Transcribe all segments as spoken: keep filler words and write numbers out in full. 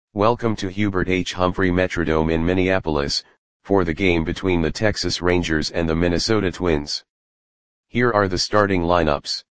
Welcome to Hubert H. Humphrey Metrodome in Minneapolis, for the game between the Texas Rangers and the Minnesota Twins. Here are the starting lineups.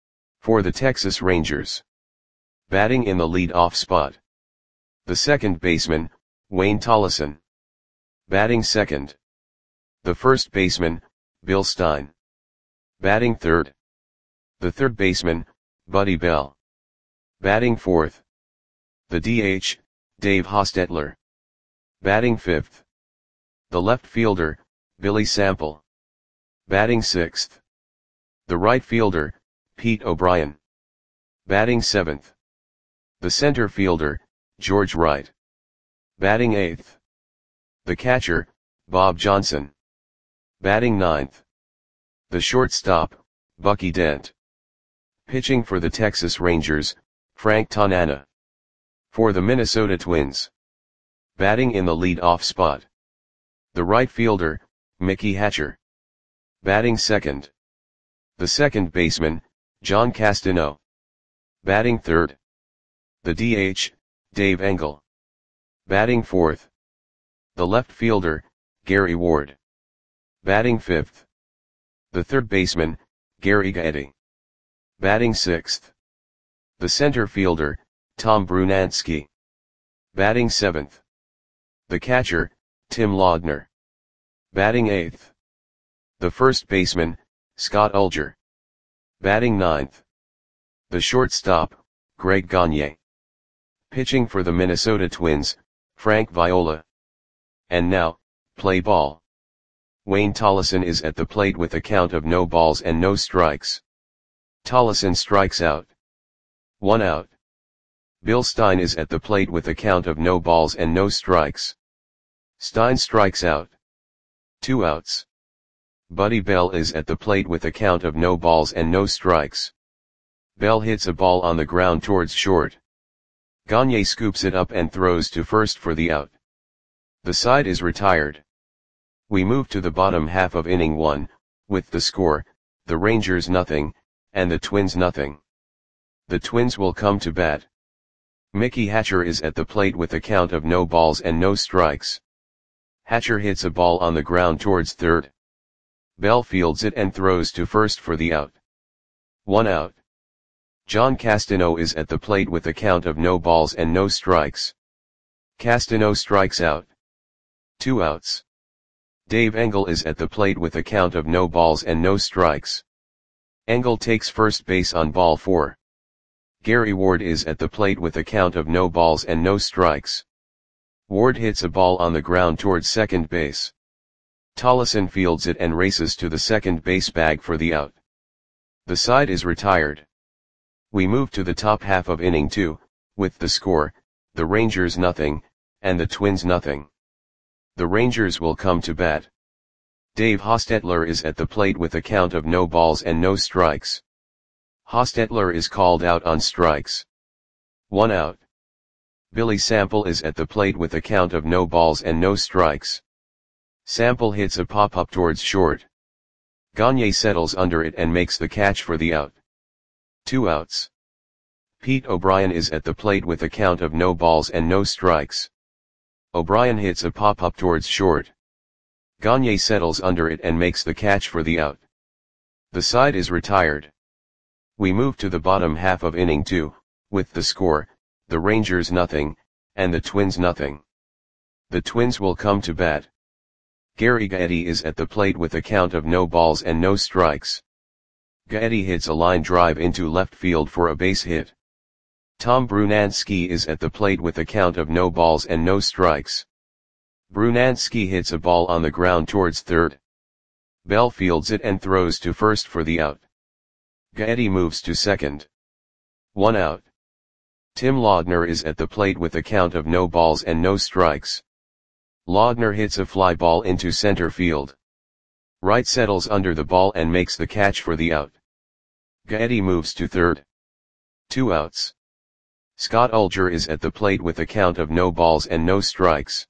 For the Texas Rangers. Batting in the lead-off spot. The second baseman, Wayne Tollefson. Batting second. The first baseman, Bill Stein. Batting third. The third baseman, Buddy Bell. Batting fourth. The D H, Dave Hostetler. Batting fifth. The left fielder, Billy Sample. Batting sixth. The right fielder, Pete O'Brien. Batting seventh. The center fielder, George Wright. Batting eighth. The catcher, Bob Johnson. Batting ninth. The shortstop, Bucky Dent. Pitching for the Texas Rangers, Frank Tanana. For the Minnesota Twins. Batting in the lead-off spot. The right fielder, Mickey Hatcher. Batting second. The second baseman, John Castano. Batting third. The D H, Dave Engel. Batting fourth. The left fielder, Gary Ward. Batting fifth. The third baseman, Gary Gaetti. Batting sixth. The center fielder, Tom Brunansky. Batting seventh. The catcher, Tim Laudner. Batting eighth. The first baseman, Scott Ulger. Batting ninth. The shortstop, Greg Gagne. Pitching for the Minnesota Twins, Frank Viola. And now, play ball. Wayne Tollefson is at the plate with a count of no balls and no strikes. Tollefson strikes out. One out. Bill Stein is at the plate with a count of no balls and no strikes. Stein strikes out. Two outs. Buddy Bell is at the plate with a count of no balls and no strikes. Bell hits a ball on the ground towards short. Gagne scoops it up and throws to first for the out. The side is retired. We move to the bottom half of inning one, with the score, the Rangers nothing, and the Twins nothing. The Twins will come to bat. Mickey Hatcher is at the plate with a count of no balls and no strikes. Hatcher hits a ball on the ground towards third. Bell fields it and throws to first for the out. One out. John Castano is at the plate with a count of no balls and no strikes. Castano strikes out. Two outs. Dave Engel is at the plate with a count of no balls and no strikes. Engel takes first base on ball four. Gary Ward is at the plate with a count of no balls and no strikes. Ward hits a ball on the ground towards second base. Tollefson fields it and races to the second base bag for the out. The side is retired. We move to the top half of inning two, with the score, the Rangers nothing, and the Twins nothing. The Rangers will come to bat. Dave Hostetler is at the plate with a count of no balls and no strikes. Hostetler is called out on strikes. One out. Billy Sample is at the plate with a count of no balls and no strikes. Sample hits a pop-up towards short. Gagne settles under it and makes the catch for the out. Two outs. Pete O'Brien is at the plate with a count of no balls and no strikes. O'Brien hits a pop-up towards short. Gagne settles under it and makes the catch for the out. The side is retired. We move to the bottom half of inning two, with the score, the Rangers nothing, and the Twins nothing. The Twins will come to bat. Gary Gaetti is at the plate with a count of no balls and no strikes. Gaetti hits a line drive into left field for a base hit. Tom Brunansky is at the plate with a count of no balls and no strikes. Brunansky hits a ball on the ground towards third. Bell fields it and throws to first for the out. Gaetti moves to second. One out. Tim Laudner is at the plate with a count of no balls and no strikes. Laudner hits a fly ball into center field. Wright settles under the ball and makes the catch for the out. Gaetti moves to third. Two outs. Scott Ulger is at the plate with a count of no balls and no strikes.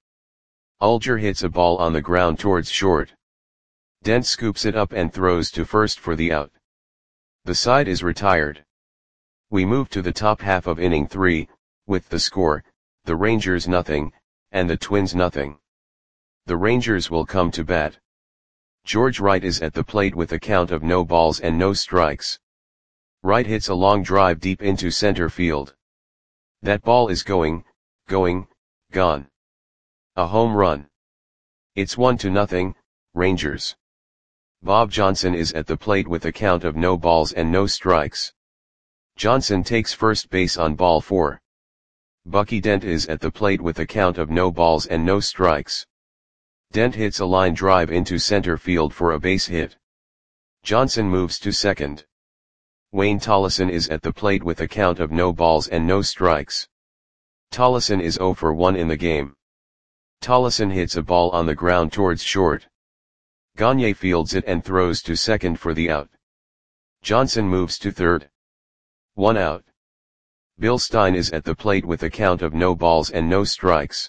Ulger hits a ball on the ground towards short. Dent scoops it up and throws to first for the out. The side is retired. We move to the top half of inning three, with the score, the Rangers nothing, and the Twins nothing. The Rangers will come to bat. George Wright is at the plate with a count of no balls and no strikes. Wright hits a long drive deep into center field. That ball is going, going, gone. A home run. It's one to nothing, Rangers. Bob Johnson is at the plate with a count of no balls and no strikes. Johnson takes first base on ball four. Bucky Dent is at the plate with a count of no balls and no strikes. Dent hits a line drive into center field for a base hit. Johnson moves to second. Wayne Tollison is at the plate with a count of no balls and no strikes. Tollison is oh for one in the game. Tollison hits a ball on the ground towards short. Gagne fields it and throws to second for the out. Johnson moves to third. One out. Bill Stein is at the plate with a count of no balls and no strikes.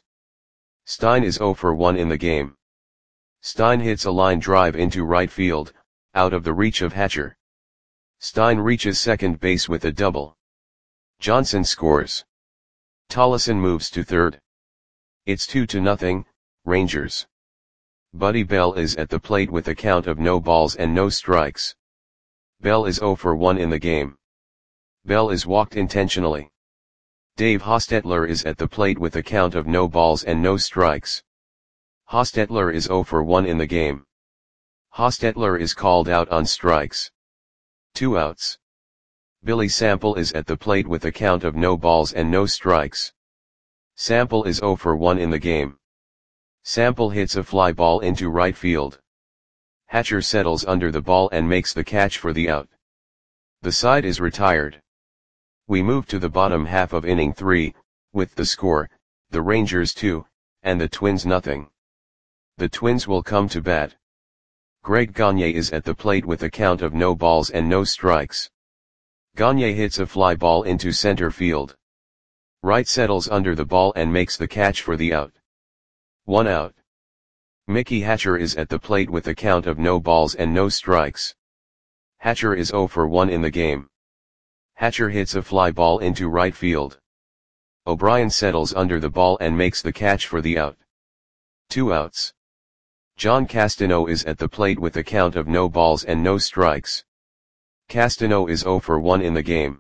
Stein is oh for one in the game. Stein hits a line drive into right field, out of the reach of Hatcher. Stein reaches second base with a double. Johnson scores. Tollison moves to third. It's two to nothing, Rangers. Buddy Bell is at the plate with a count of no balls and no strikes. Bell is oh for one in the game. Bell is walked intentionally. Dave Hostetler is at the plate with a count of no balls and no strikes. Hostetler is oh for one in the game. Hostetler is called out on strikes. Two outs. Billy Sample is at the plate with a count of no balls and no strikes. Sample is oh for one in the game. Sample hits a fly ball into right field. Hatcher settles under the ball and makes the catch for the out. The side is retired. We move to the bottom half of inning three, with the score, the Rangers two, and the Twins nothing. The Twins will come to bat. Greg Gagne is at the plate with a count of no balls and no strikes. Gagne hits a fly ball into center field. Wright settles under the ball and makes the catch for the out. One out. Mickey Hatcher is at the plate with a count of no balls and no strikes. Hatcher is oh for one in the game. Hatcher hits a fly ball into right field. O'Brien settles under the ball and makes the catch for the out. Two outs. John Castano is at the plate with a count of no balls and no strikes. Castano is oh for one in the game.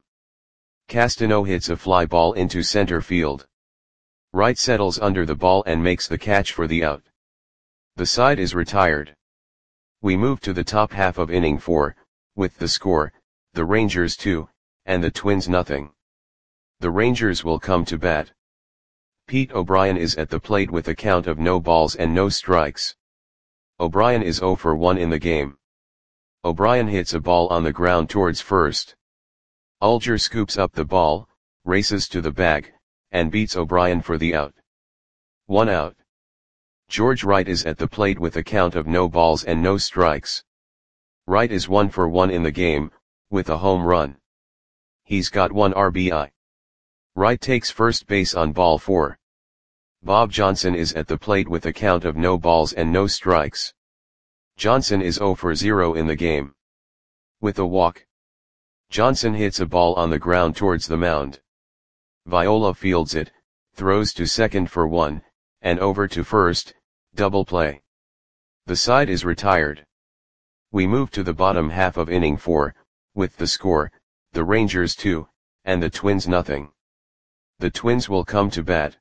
Castano hits a fly ball into center field. Wright settles under the ball and makes the catch for the out. The side is retired. We move to the top half of inning four, with the score, the Rangers two, and the Twins nothing. The Rangers will come to bat. Pete O'Brien is at the plate with a count of no balls and no strikes. O'Brien is oh for one in the game. O'Brien hits a ball on the ground towards first. Ulger scoops up the ball, races to the bag, and beats O'Brien for the out. One out. George Wright is at the plate with a count of no balls and no strikes. Wright is one for one in the game, with a home run. He's got one R B I. Wright takes first base on ball four. Bob Johnson is at the plate with a count of no balls and no strikes. Johnson is oh for zero in the game. With a walk. Johnson hits a ball on the ground towards the mound. Viola fields it, throws to second for one, and over to first, double play. The side is retired. We move to the bottom half of inning four, with the score, the Rangers two, and the Twins nothing. The Twins will come to bat.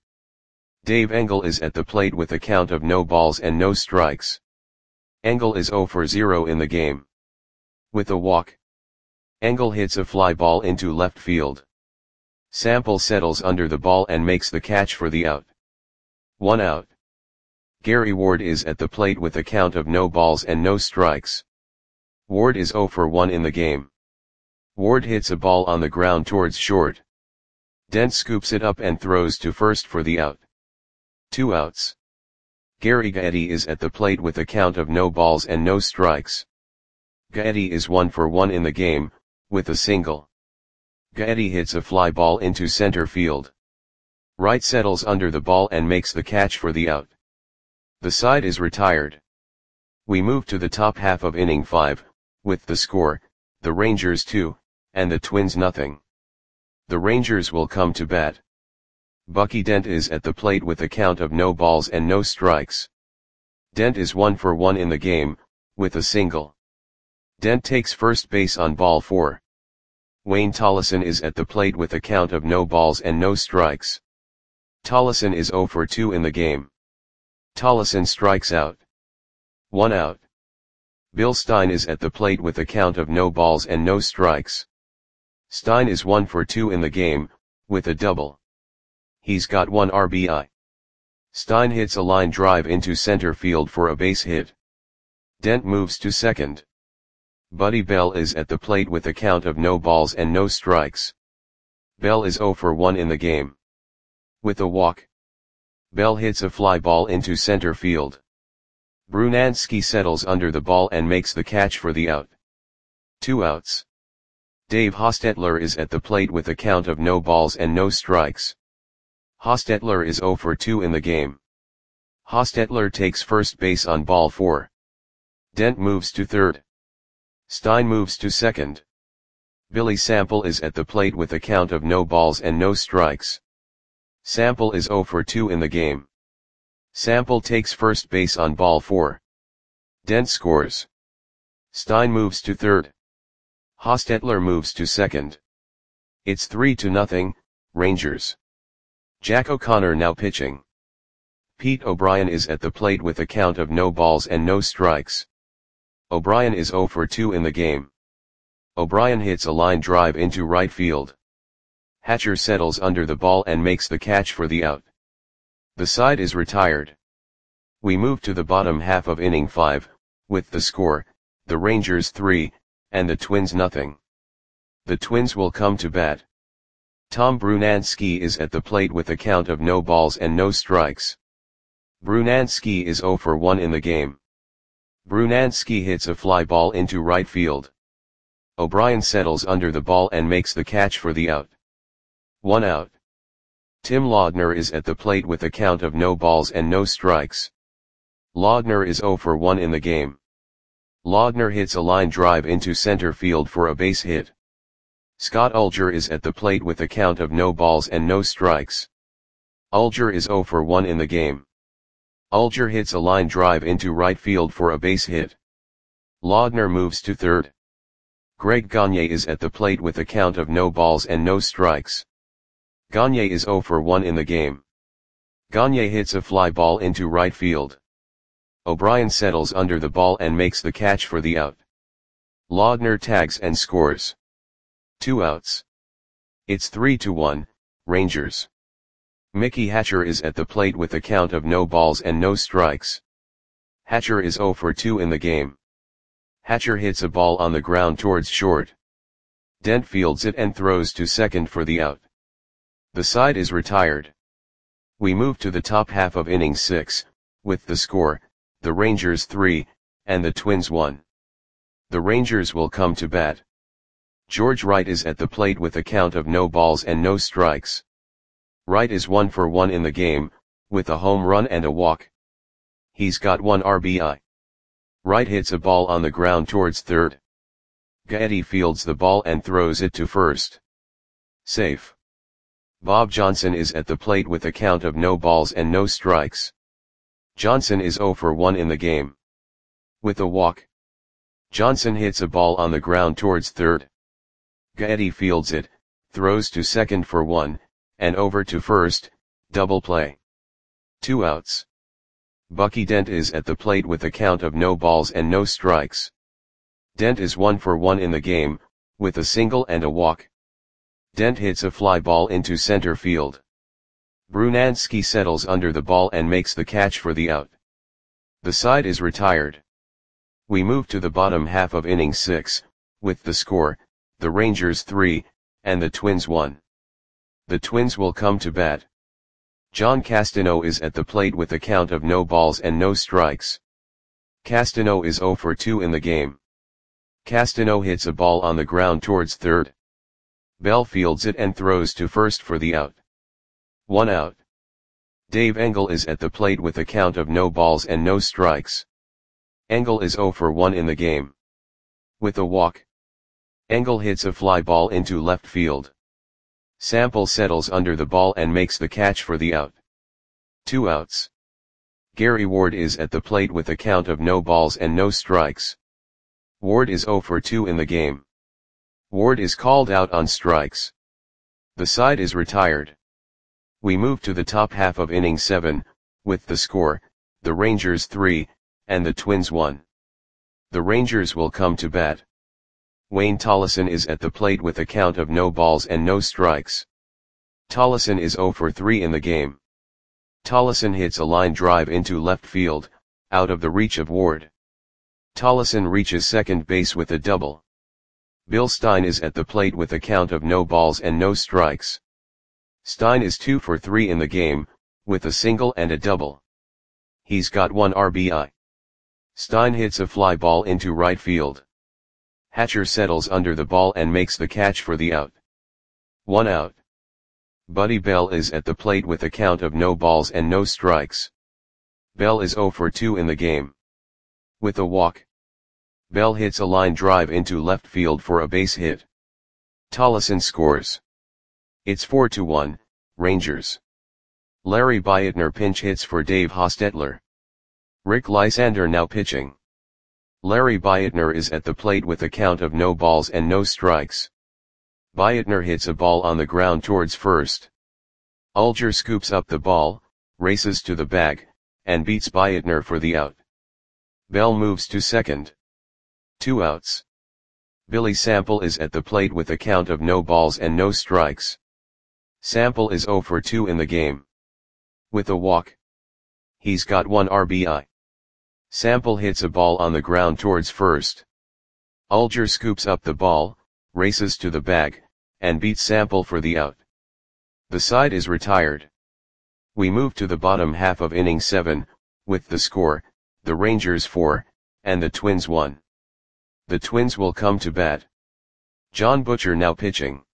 Dave Engel is at the plate with a count of no balls and no strikes. Engel is oh for zero in the game. With a walk. Engel hits a fly ball into left field. Sample settles under the ball and makes the catch for the out. One out. Gary Ward is at the plate with a count of no balls and no strikes. Ward is oh for one in the game. Ward hits a ball on the ground towards short. Dent scoops it up and throws to first for the out. Two outs. Gary Gaetti is at the plate with a count of no balls and no strikes. Gaetti is one for one in the game, with a single. Gaetti hits a fly ball into center field. Wright settles under the ball and makes the catch for the out. The side is retired. We move to the top half of inning five, with the score, the Rangers two, and the Twins nothing. The Rangers will come to bat. Bucky Dent is at the plate with a count of no balls and no strikes. Dent is one for one in the game, with a single. Dent takes first base on ball four. Wayne Tollison is at the plate with a count of no balls and no strikes. Tollison is zero for two in the game. Tollison strikes out. One out. Bill Stein is at the plate with a count of no balls and no strikes. Stein is one for two in the game, with a double. He's got one R B I. Stein hits a line drive into center field for a base hit. Dent moves to second. Buddy Bell is at the plate with a count of no balls and no strikes. Bell is zero for one in the game. With a walk. Bell hits a fly ball into center field. Brunansky settles under the ball and makes the catch for the out. Two outs. Dave Hostetler is at the plate with a count of no balls and no strikes. Hostetler is zero for two in the game. Hostetler takes first base on ball four. Dent moves to third. Stein moves to second. Billy Sample is at the plate with a count of no balls and no strikes. Sample is zero for two in the game. Sample takes first base on ball four. Dent scores. Stein moves to third. Hostetler moves to second. It's three to nothing, Rangers. Jack O'Connor now pitching. Pete O'Brien is at the plate with a count of no balls and no strikes. O'Brien is zero for two in the game. O'Brien hits a line drive into right field. Hatcher settles under the ball and makes the catch for the out. The side is retired. We move to the bottom half of inning five, with the score, the Rangers three, and the Twins nothing. The Twins will come to bat. Tom Brunansky is at the plate with a count of no balls and no strikes. Brunansky is zero for one in the game. Brunansky hits a fly ball into right field. O'Brien settles under the ball and makes the catch for the out. One out. Tim Laudner is at the plate with a count of no balls and no strikes. Laudner is zero for one in the game. Laudner hits a line drive into center field for a base hit. Scott Ulger is at the plate with a count of no balls and no strikes. Ulger is zero for one in the game. Ulger hits a line drive into right field for a base hit. Laudner moves to third. Greg Gagne is at the plate with a count of no balls and no strikes. Gagne is zero for one in the game. Gagne hits a fly ball into right field. O'Brien settles under the ball and makes the catch for the out. Laudner tags and scores. Two outs. It's three to one, Rangers. Mickey Hatcher is at the plate with a count of no balls and no strikes. Hatcher is zero for two in the game. Hatcher hits a ball on the ground towards short. Dent fields it and throws to second for the out. The side is retired. We move to the top half of inning six, with the score, the Rangers three, and the Twins one. The Rangers will come to bat. George Wright is at the plate with a count of no balls and no strikes. Wright is one for one in the game, with a home run and a walk. He's got one R B I. Wright hits a ball on the ground towards third. Gaetti fields the ball and throws it to first. Safe. Bob Johnson is at the plate with a count of no balls and no strikes. Johnson is zero for one in the game. With a walk. Johnson hits a ball on the ground towards third. Gaetti fields it, throws to second for one, and over to first, double play. Two outs. Bucky Dent is at the plate with a count of no balls and no strikes. Dent is one for one in the game, with a single and a walk. Dent hits a fly ball into center field. Brunansky settles under the ball and makes the catch for the out. The side is retired. We move to the bottom half of inning six, with the score, the Rangers three, and the Twins one. The Twins will come to bat. John Castano is at the plate with a count of no balls and no strikes. Castano is zero for two in the game. Castano hits a ball on the ground towards third. Bell fields it and throws to first for the out. One out. Dave Engel is at the plate with a count of no balls and no strikes. Engel is zero for one in the game. With a walk. Engel hits a fly ball into left field. Sample settles under the ball and makes the catch for the out. Two outs. Gary Ward is at the plate with a count of no balls and no strikes. Ward is oh for two in the game. Ward is called out on strikes. The side is retired. We move to the top half of inning seven, with the score, the Rangers three, and the Twins one. The Rangers will come to bat. Wayne Tolleson is at the plate with a count of no balls and no strikes. Tolleson is oh for three in the game. Tolleson hits a line drive into left field, out of the reach of Ward. Tolleson reaches second base with a double. Bill Stein is at the plate with a count of no balls and no strikes. Stein is two for three in the game, with a single and a double. He's got one R B I. Stein hits a fly ball into right field. Hatcher settles under the ball and makes the catch for the out. One out. Buddy Bell is at the plate with a count of no balls and no strikes. Bell is oh for two in the game. With a walk. Bell hits a line drive into left field for a base hit. Tolleson scores. It's four to one, Rangers. Larry Beitner pinch hits for Dave Hostetler. Rick Lysander now pitching. Larry Beitner is at the plate with a count of no balls and no strikes. Beitner hits a ball on the ground towards first. Ulger scoops up the ball, races to the bag, and beats Beitner for the out. Bell moves to second. Two outs. Billy Sample is at the plate with a count of no balls and no strikes. Sample is oh for two in the game. With a walk. He's got one R B I. Sample hits a ball on the ground towards first. Ulger scoops up the ball, races to the bag, and beats Sample for the out. The side is retired. We move to the bottom half of inning seven, with the score, the Rangers four, and the Twins one. The Twins will come to bat. John Butcher now pitching.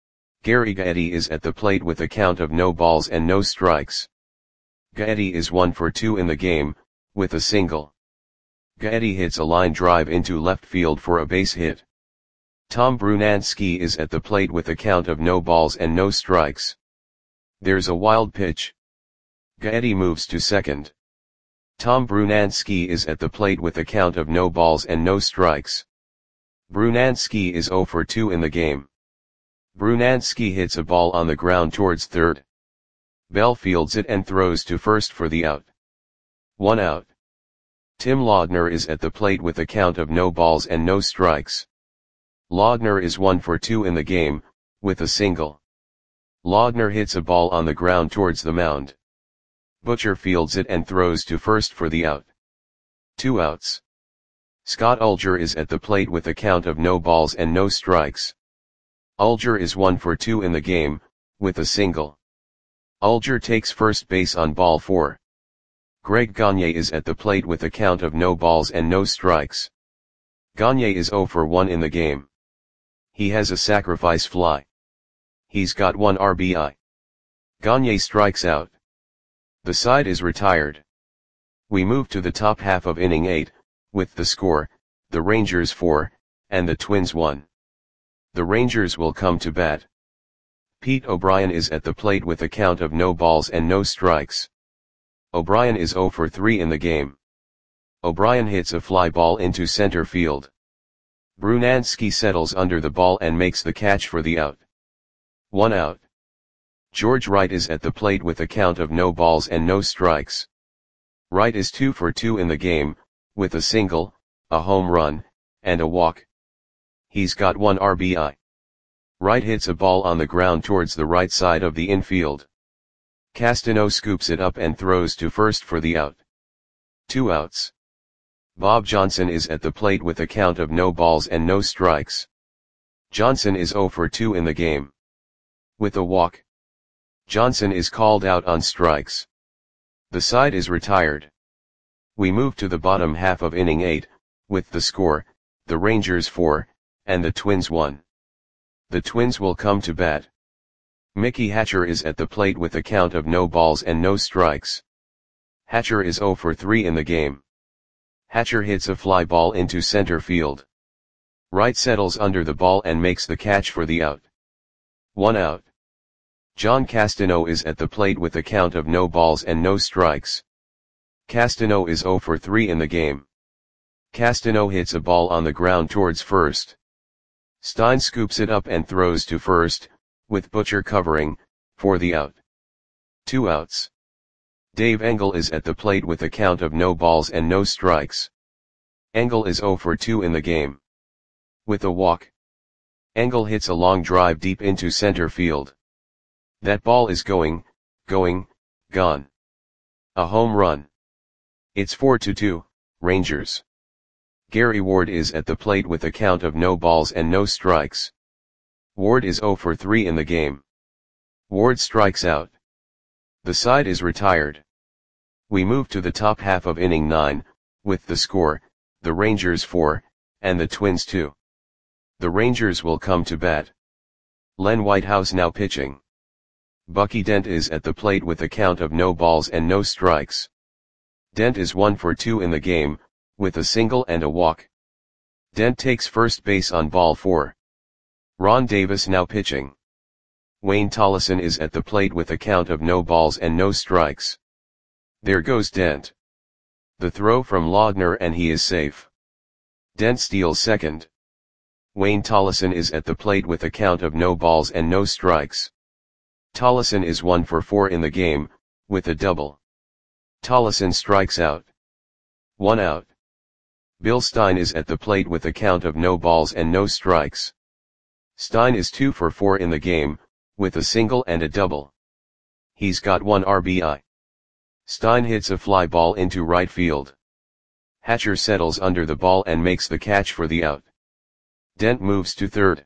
Gary Gaetti is at the plate with a count of no balls and no strikes. Gaetti is one for two in the game, with a single. Gaetti hits a line drive into left field for a base hit. Tom Brunansky is at the plate with a count of no balls and no strikes. There's a wild pitch. Gaetti moves to second. Tom Brunansky is at the plate with a count of no balls and no strikes. Brunansky is oh for two in the game. Brunansky hits a ball on the ground towards third. Bell fields it and throws to first for the out. One out. Tim Laudner is at the plate with a count of no balls and no strikes. Laudner is one for two in the game, with a single. Laudner hits a ball on the ground towards the mound. Butcher fields it and throws to first for the out. Two outs. Scott Ulger is at the plate with a count of no balls and no strikes. Ulger is one for two in the game, with a single. Ulger takes first base on ball four. Greg Gagne is at the plate with a count of no balls and no strikes. Gagne is oh for one in the game. He has a sacrifice fly. He's got one R B I. Gagne strikes out. The side is retired. We move to the top half of inning eight, with the score, the Rangers four, and the Twins one. The Rangers will come to bat. Pete O'Brien is at the plate with a count of no balls and no strikes. O'Brien is oh for three in the game. O'Brien hits a fly ball into center field. Brunansky settles under the ball and makes the catch for the out. One out. George Wright is at the plate with a count of no balls and no strikes. Wright is two for two in the game, with a single, a home run, and a walk. He's got one R B I. Wright hits a ball on the ground towards the right side of the infield. Castano scoops it up and throws to first for the out. Two outs. Bob Johnson is at the plate with a count of no balls and no strikes. Johnson is oh for two in the game. With a walk. Johnson is called out on strikes. The side is retired. We move to the bottom half of inning eight, with the score, the Rangers four, and the Twins one. The Twins will come to bat. Mickey Hatcher is at the plate with a count of no balls and no strikes. Hatcher is oh for three in the game. Hatcher hits a fly ball into center field. Wright settles under the ball and makes the catch for the out. One out. John Castano is at the plate with a count of no balls and no strikes. Castano is zero for three in the game. Castano hits a ball on the ground towards first. Stein scoops it up and throws to first, with Butcher covering, for the out. Two outs. Dave Engel is at the plate with a count of no balls and no strikes. Engel is zero for two in the game. With a walk. Engel hits a long drive deep into center field. That ball is going, going, gone. A home run. It's four to two, Rangers. Gary Ward is at the plate with a count of no balls and no strikes. Ward is zero for three in the game. Ward strikes out. The side is retired. We move to the top half of inning nine, with the score, the Rangers four, and the Twins two. The Rangers will come to bat. Len Whitehouse now pitching. Bucky Dent is at the plate with a count of no balls and no strikes. Dent is one for two in the game, with a single and a walk. Dent takes first base on ball four. Ron Davis now pitching. Wayne Tollison is at the plate with a count of no balls and no strikes. There goes Dent. The throw from Laudner and he is safe. Dent steals second. Wayne Tollison is at the plate with a count of no balls and no strikes. Tollison is one for four in the game, with a double. Tollison strikes out. One out. Bill Stein is at the plate with a count of no balls and no strikes. Stein is two for four in the game, with a single and a double. He's got one R B I. Stein hits a fly ball into right field. Hatcher settles under the ball and makes the catch for the out. Dent moves to third.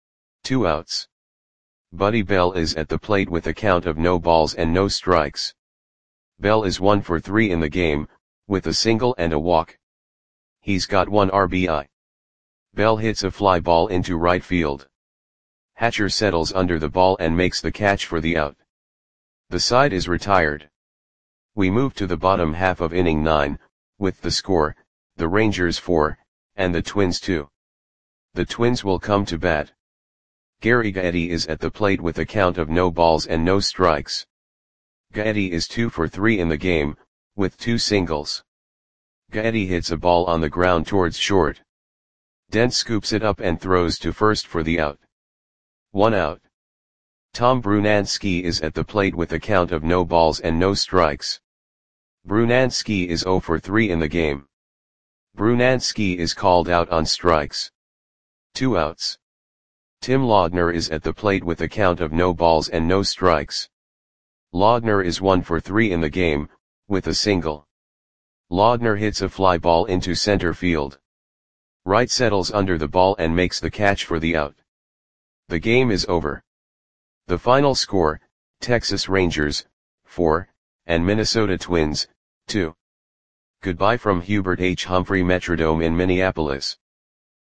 Two outs. Buddy Bell is at the plate with a count of no balls and no strikes. Bell is one for three in the game, with a single and a walk. He's got one R B I. Bell hits a fly ball into right field. Hatcher settles under the ball and makes the catch for the out. The side is retired. We move to the bottom half of inning nine, with the score, the Rangers four, and the Twins two. The Twins will come to bat. Gary Gaetti is at the plate with a count of no balls and no strikes. Gaetti is two for three in the game, with two singles. Gaetti hits a ball on the ground towards short. Dent scoops it up and throws to first for the out. One out. Tom Brunansky is at the plate with a count of no balls and no strikes. Brunansky is zero for three in the game. Brunansky is called out on strikes. Two outs. Tim Laudner is at the plate with a count of no balls and no strikes. Laudner is one for three in the game, with a single. Laudner hits a fly ball into center field. Wright settles under the ball and makes the catch for the out. The game is over. The final score, Texas Rangers, four, and Minnesota Twins, two. Goodbye from Hubert H. Humphrey Metrodome in Minneapolis.